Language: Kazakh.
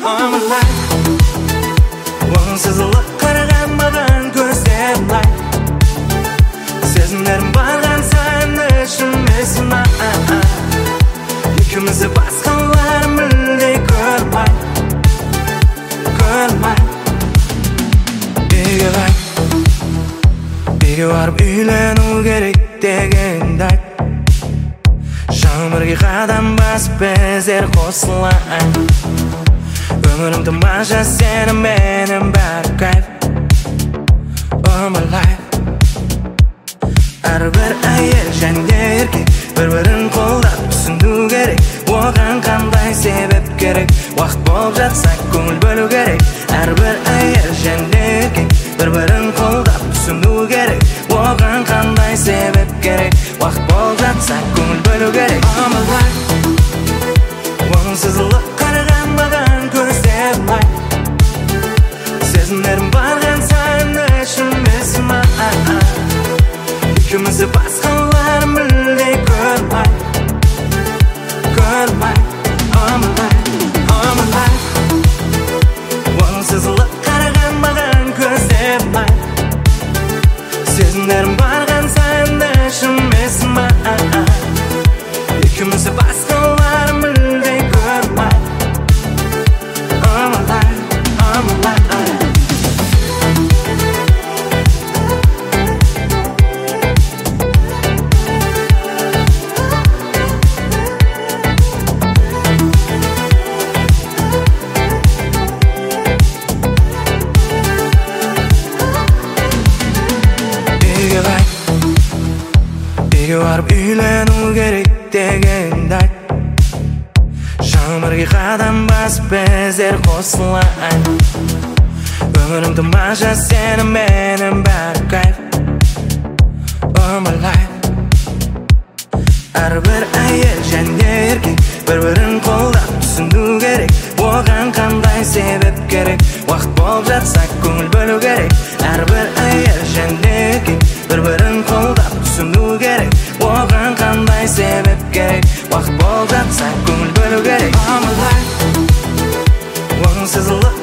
I'm alive. Оңсызлық қараған маған көздер лай. Сезімдерім барған сайын ішіме сынай. Екеумізді басқалар мүлде көрмай. Үйге барып үйлену керек дегенді айт. Жаңа өмірге қадам басып біздер қосылай. Өмірім тамаша сеніменен бәрі кайф. Oh my life. Әрбір әйел және еркек бір-бірін қолдап түсіну керек. Оған қандай себеп керек? Уақыт болып жатса көңіл бөлу керек. Әрбір әйел және еркек бір-бірін қолдап түсіну керек. Оған қандай себеп керек? Уақыт болып жатса көңіл бөлу керек. Oh my life. Оңсызлық қараған маған көздер лай. Сезімдерім барған сайын ішіме сымай. Екеумізді басқалар мүлде көрмай. Oh my life, oh my life. Оңсызлық қараған маған көздер лай. Сезімдерім барған сайын ішіме сымай. Екеумізді басқалар мүлде көрмай. Oh my life, oh my life. Үйге барып үйлену керек дегенді айт. Жаңа өмірге қадам басып біздер қосылай. Өмірім тамаша сеніменен бәрі кайф. Oh my life. Әрбір әйел және еркек бір-бірін қолдап түсіну керек. Оған қандай себеп керек? Уақыт болып жатса көңіл бөлу керек. Әрбір әйел және еркек бір-бірін қолдап түсіну керек. Оған қандай себеп керек? Уақыт болып жатса көңіл бөлу керек. Oh my life. Оңсызлық